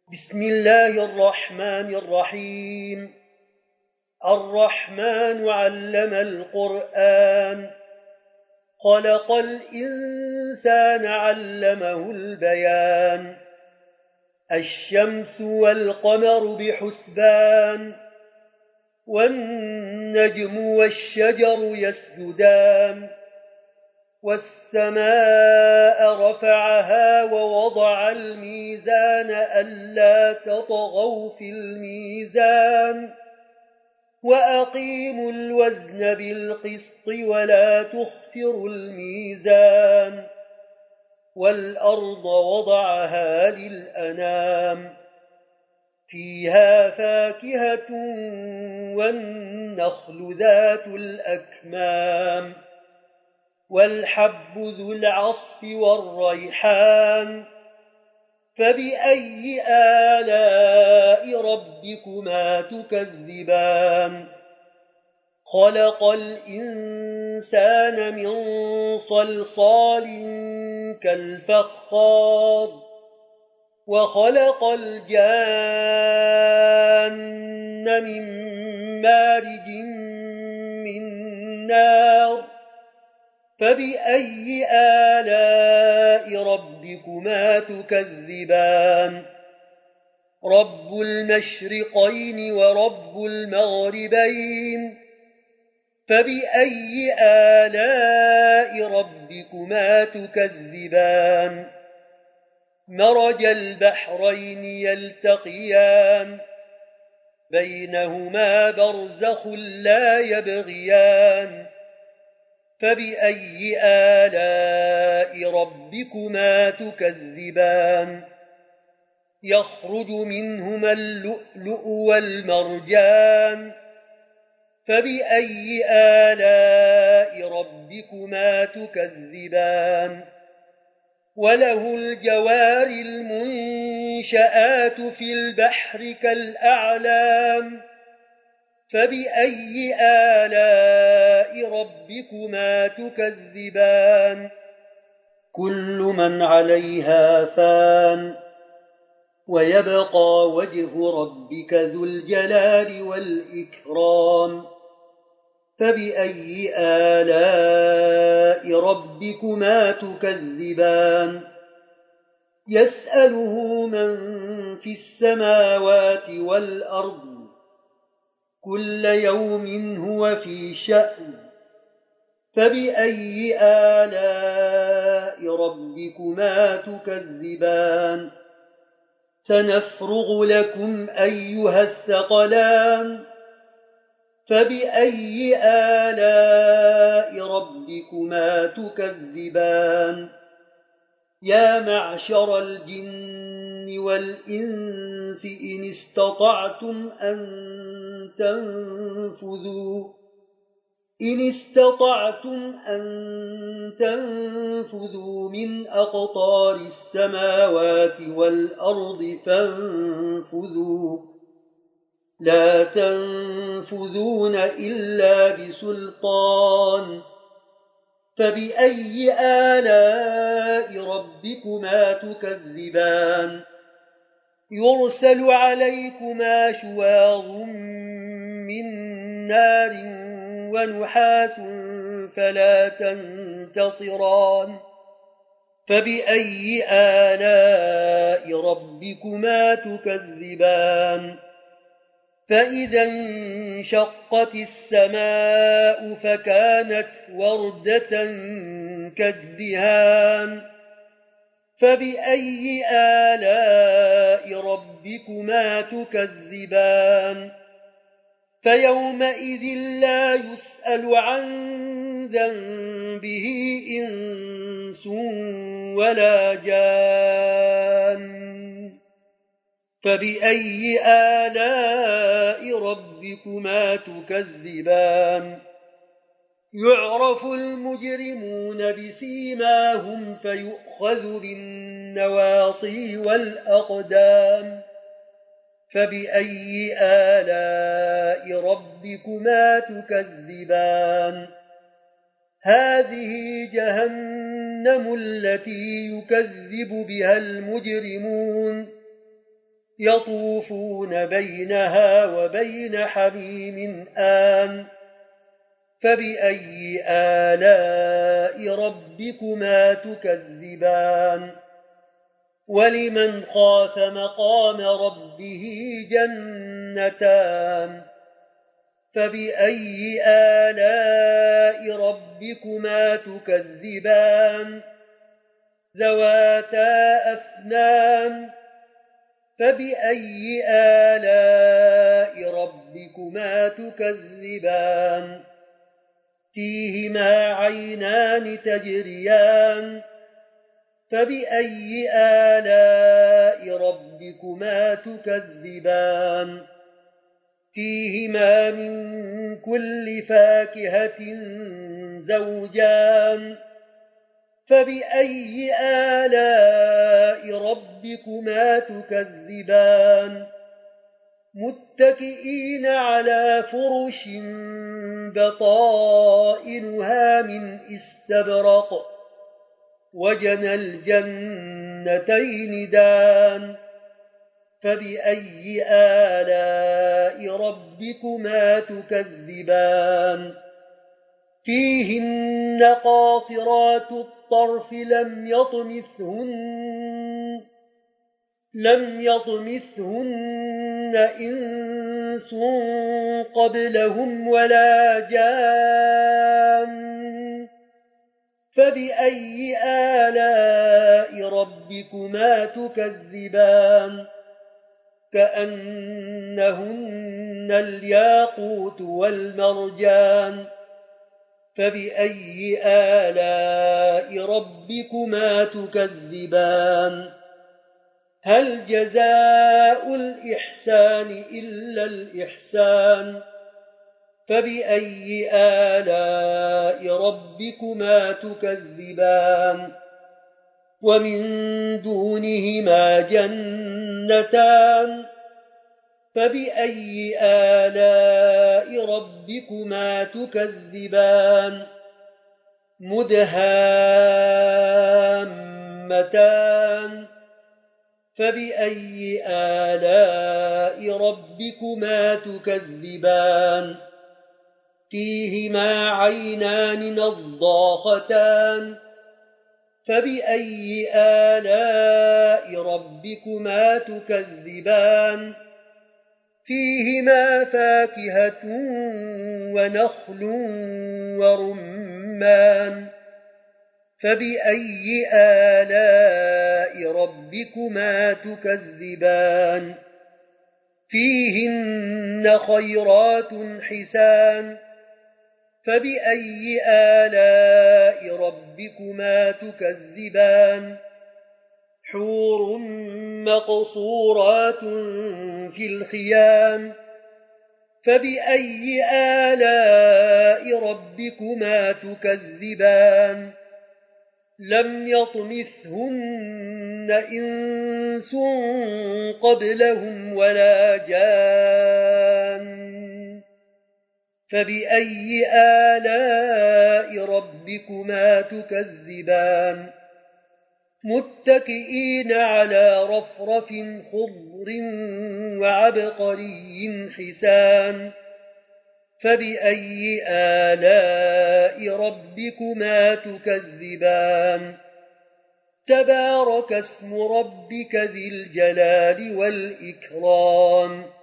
بسم الله الرحمن الرحيم. الرحمن علم القرآن، خلق الإنسان علمه البيان. الشمس والقمر بحسبان، والنجم والشجر يسجدان. والسماء رفعها ووضع الميزان ألا تطغوا في الميزان، وأقيموا الوزن بالقسط ولا تخسروا الميزان. والأرض وضعها للأنام، فيها فاكهة والنخل ذات الأكمام، والحب ذو العصف والريحان. فبأي آلاء ربكما تكذبان؟ خلق الإنسان من صلصال كالفخار، وخلق الجان من مارج من نار. فبأي آلاء ربكما تكذبان؟ رب المشرقين ورب المغربين. فبأي آلاء ربكما تكذبان؟ مرج البحرين يلتقيان، بينهما برزخ لا يبغيان. فبأي آلاء ربكما تكذبان؟ يخرج منهما اللؤلؤ والمرجان. فبأي آلاء ربكما تكذبان؟ وله الجوار المنشآت في البحر كالأعلام. فبأي آلاء ربكما تكذبان؟ كل من عليها فان، ويبقى وجه ربك ذو الجلال والإكرام. فبأي آلاء ربكما تكذبان؟ يسأله من في السماوات والأرض، كل يوم هو في شأن. فبأي آلاء ربكما تكذبان؟ سنفرغ لكم أيها الثقلان. فبأي آلاء ربكما تكذبان؟ يا معشر الجن والإنس إن استطعتم أن تنفذوا من أقطار السماوات والأرض فانفذوا، لا تنفذون إلا بسلطان. فبأي آلاء ربكما تكذبان؟ يرسل عليكما شواظ من نار ونحاس فلا تنتصران. فبأي آلاء ربكما تكذبان؟ فإذا انشقت السماء فكانت وردة كالدهان. فبأي آلاء ربكما تكذبان؟ فيومئذ لا يسأل عن ذنبه إنس ولا جان. فبأي آلاء ربكما تكذبان؟ يعرف المجرمون بسيماهم فيؤخذ بالنواصي والأقدام. فبأي آلاء ربكما تكذبان؟ هذه جهنم التي يكذب بها المجرمون، يطوفون بينها وبين حميم آن فبأي آلاء ربكما تكذبان ولمن خاف مقام ربه جنتان فبأي آلاء ربكما تكذبان ذواتا أفنان فبأي آلاء ربكما تكذبان فيهما عينان تجريان فبأي آلاء ربكما تكذبان فيهما من كل فاكهة زوجان فبأي آلاء ربكما تكذبان متكئين على فرش بطائنها من استبرق وجنى الجنتين دان فبأي آلاء ربكما تكذبان فيهن قاصرات الطرف لم يطمثهن إنس قبلهم ولا جان فبأي آلاء ربكما تكذبان كأنهن الياقوت والمرجان فبأي آلاء ربكما تكذبان هل جزاء الإحسان إلا الإحسان فبأي آلاء ربكما تكذبان ومن دونهما جنتان فبأي آلاء ربكما تكذبان مدهامتان فبأي آلاء ربكما تكذبان فيهما عينان نضاختان فبأي آلاء ربكما تكذبان فيهما فاكهة ونخل ورمان فبأي آلاء ربكما تكذبان فيهن خيرات حسان فبأي آلاء ربكما تكذبان حور مقصورات في الخيام فبأي آلاء ربكما تكذبان لم يطمثهن إنس قبلهم ولا جان فبأي آلاء ربكما تكذبان متكئين على رفرف خضر وعبقري حسان فبأي آلاء ربكما تكذبان تبارك اسم ربك ذي الجلال والإكرام